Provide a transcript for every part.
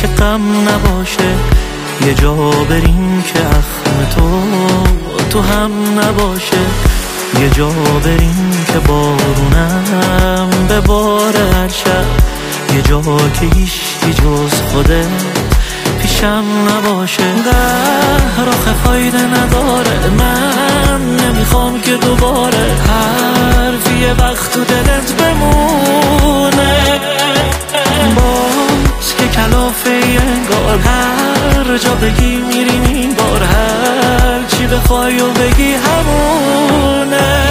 که غم نباشه، یه جا بریم که اخم تو هم نباشه، یه جا بریم که بارونم بباره هر شب، یه جا که هیچکی جز خودت پیشم نباشه. قهر آخه فایده نداره، من نمیخوام که دوباره حرفی یه وقت تو دلت بمونه، باز که کلافه انگار هر جا بگی میریم این بار، هر چی بخوای و بگی همونه.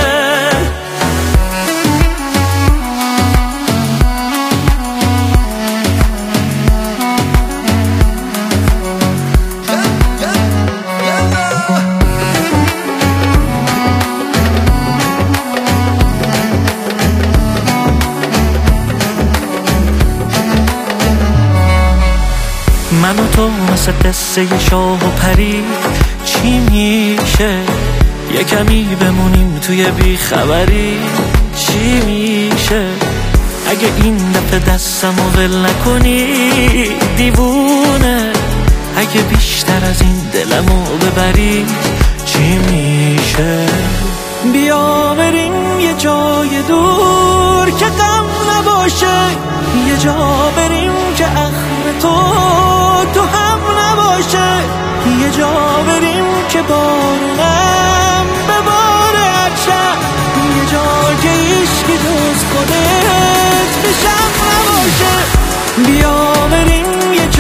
من و تو مثل قصه شاه و پری چی میشه، یه کمی بمونیم توی بیخبری چی میشه، اگه این دفعه دستم و ول نکنی دیوونه، اگه بیشتر از این دلمو ببری چی میشه. بیا بریم یه جای دور که غم نباشه، یه جا بریم که اخم تو هم نباشه، یه جا بریم که بارونم بباره هر شب، یه جا که عشقی جز خودت پیشم نباشه. بیا بریم یه